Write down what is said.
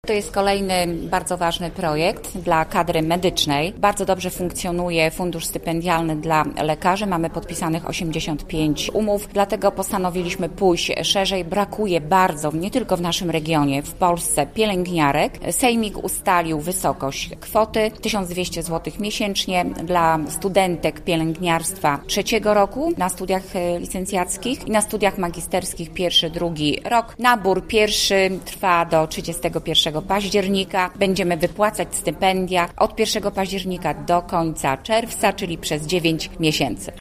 To jest kolejny bardzo ważny projekt dla kadry medycznej. Bardzo dobrze funkcjonuje fundusz stypendialny dla lekarzy. Mamy podpisanych 85 umów, dlatego postanowiliśmy pójść szerzej. Brakuje bardzo, nie tylko w naszym regionie, w Polsce pielęgniarek. Sejmik ustalił wysokość kwoty 1200 zł miesięcznie dla studentek pielęgniarstwa 3. roku na studiach licencjackich i na studiach magisterskich 1., 2. rok. Nabór pierwszy trwa do 31 października. Będziemy wypłacać stypendia od 1 października do końca czerwca, czyli przez 9 miesięcy.